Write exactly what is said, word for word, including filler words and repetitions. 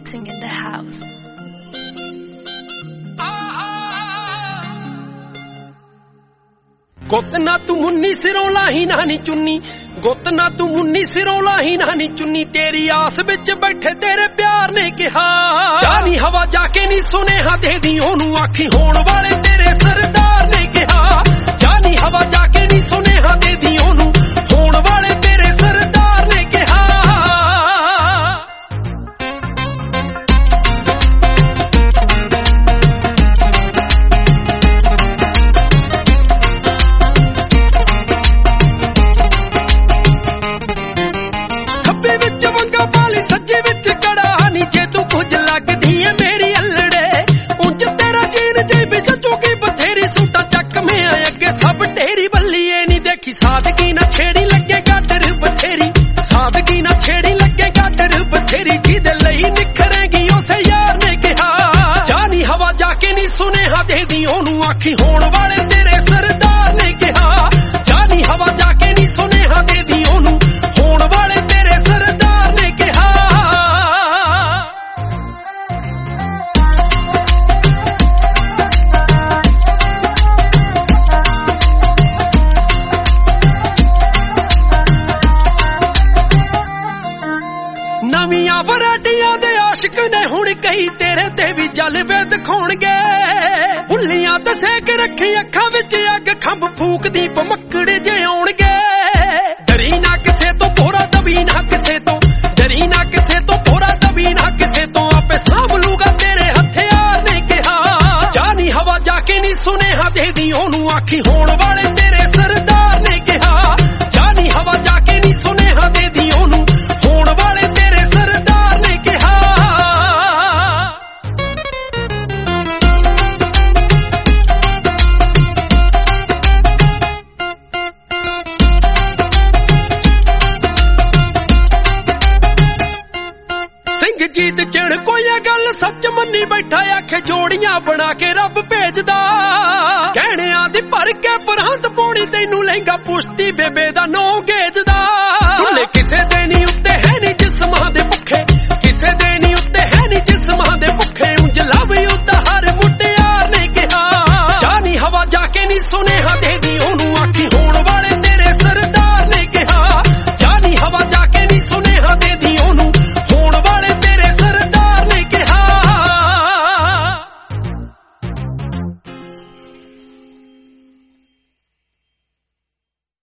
mixing in the house. गुत ना तू मुन्नी सिरों लाही ना नी चुन्नी, गुत ना तू मुन्नी सिरों लाही ना नी चुन्नी, तेरी आस विच बैठे तेरे प्यार ने कहा जानी हवा जाके नी सुनेहा दे दी ओनू आखी होण वाले तेरे सरदार ने कहा जानी हवा जाके नी सुनेहा दे दी ओनू होण वाले तेरे सरदार ने कहा। सज्जे विच कड़ा नी जे तू कुछ लगदी है मेरी अल्लड़े उंज तेरा चीन जेब चुकी बथेरी सूटा चक में अगे सब तेरी बल्ली ए नी देखी सादगी ना छेड़ी लगे गाडर बथेरी सादगी ना छेड़ी लगे गाडर बथेरी जिदे लई निखरेगी उसे यार ने कहा जानी हवा जाके नी सुनेहा दे दी ओनू आखी होण वाले तेरे सरदार ने कहा जानी हवा जाके नी सुनेहा दे दी ओनू होण वाले तेरे सरदार ने कहा। नवीं वराइटियां दे आशिक ने हुण कई तेरे ते भी जलवे दिखाउणगे बुल्लियां ते सेक रखी अखां विच अग खंभ फूक दी भमक्कड़ जे आउणगे डरी ना किसे तो पोरा दबी ना किसे तो डरी ना किसे तो पोरा दबी ना किसे तो आपे सांभ लूगा तेरे हथियार ने कहा जानी हवा जाके नी सुनेहा दे दी ओनू आखी होण वाले तेरे सरदार ने कहा जानी हवा जाके नी सुनेहा दे दी ओनू होण वाले तेरे सरदार ने कहा। जीत चिण कोई गल सच मन्नी बैठा आखे जोड़ियां बना के रब भेजदा कहने आदि भर के परहंत पौनी तैनू लहंगा पुश्ती बेबे दा नौ गेजदा किसे दे नी